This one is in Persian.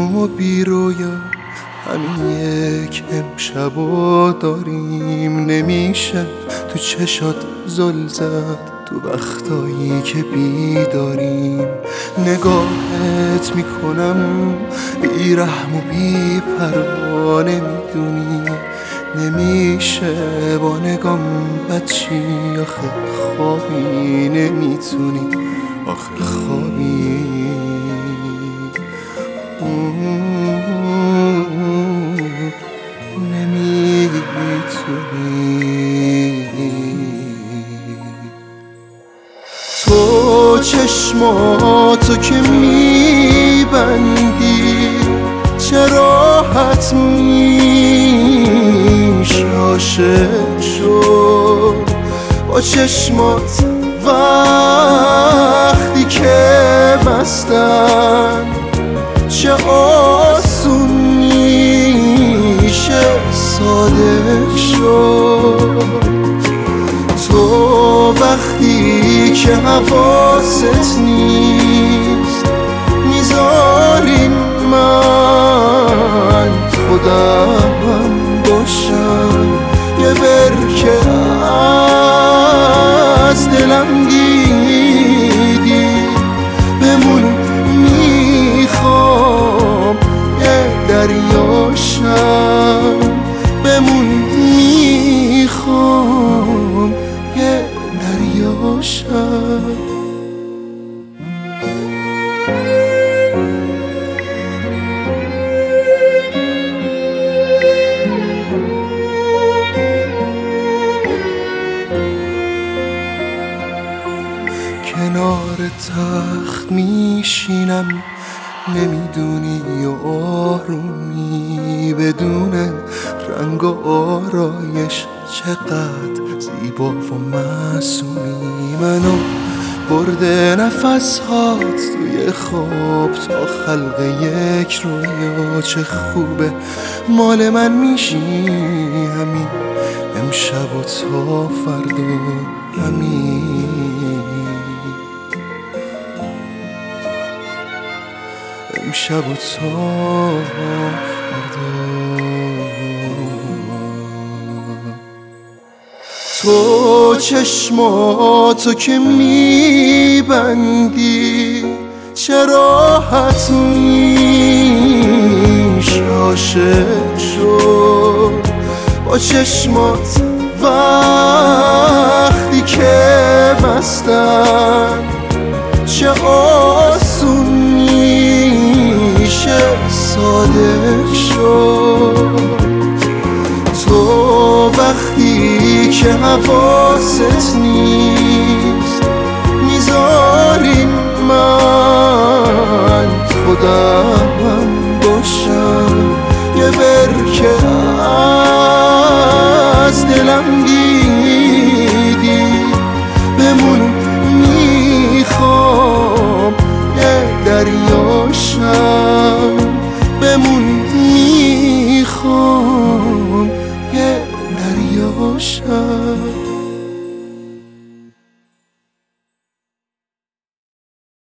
و بی رویا همین یک امشبو داریم. نمیشه تو چشات زل زد تو وقتایی که بیداریم. نگاهت میکنم بی رحم و بی پروا، نمیدونی نمیشه با نگام بچی. آخه خوابی نمیتونی، آخه خوابی تو چشماتو که میبندی چه راحت میشه عاشق شد با چشمات وقتی که بستن. چه آسون میشه صادق شد تو وقتی که حواست نیست. میذارین من خودم باشم یه برکه از دلم دیدی بمون. میخوام یه دریاشم بمون. میخوام یه دریاشم. کنار تخت میشینم نمیدونی و آرومی بدون رنگ و آرایش چقدر زیبا و معصومی. منو برده نفس هات توی خواب تا خلق یک رویا. چه خوبه مال من میشی همین امشب و تا فردا همین امشب و تا فردا. تو چشماتو که میبندی چه راحت میشه عاشق شد با چشمات وقتی که بستن. چه آسون میشه صادق شد تو وقتی که حواست نیست. میذارین من خودم باشم یه برکه از دلم دیدی بمون. میخوام یه دریاشم بمون. میخوام یه دریاشم.